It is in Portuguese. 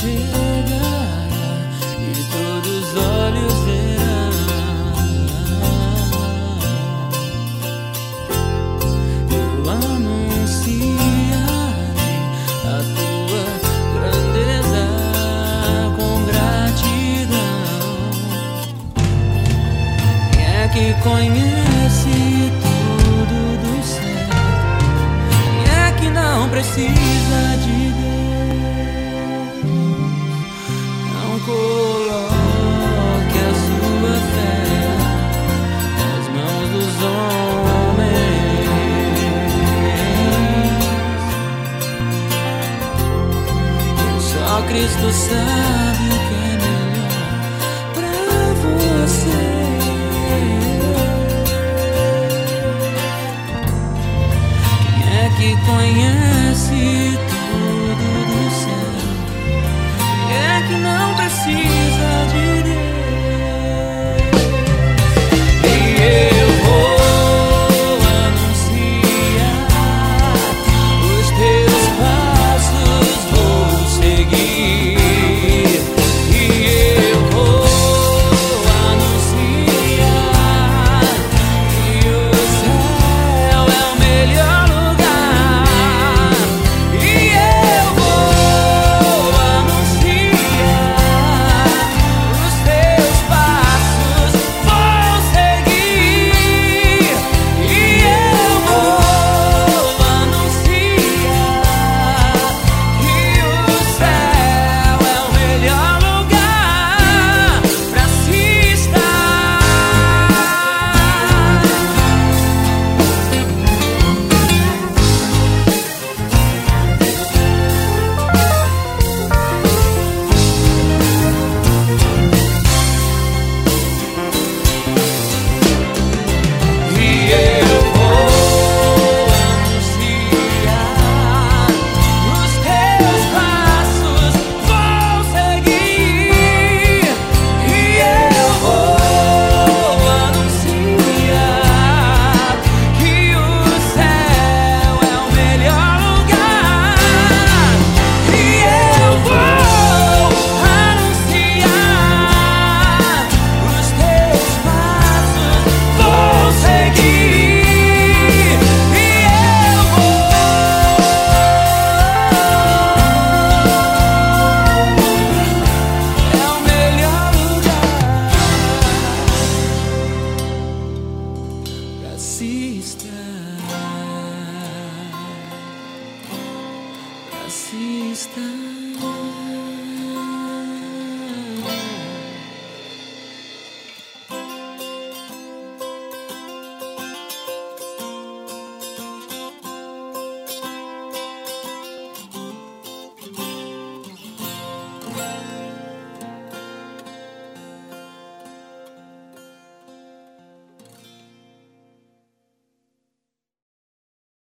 chegará e todos os olhos verão. Eu anunciarei a tua grandeza com gratidão. Quem é que conhece tudo do céu? Quem é que não precisa de Deus? Não coloque a sua fé nas mãos dos homens. Só Cristo sabe o que é melhor pra você. Que conhece tudo do céu, quem é que não precisa de Deus? E eu vou anunciar os teus passos, vou seguir. E eu vou anunciar que o céu é o melhor. Assista.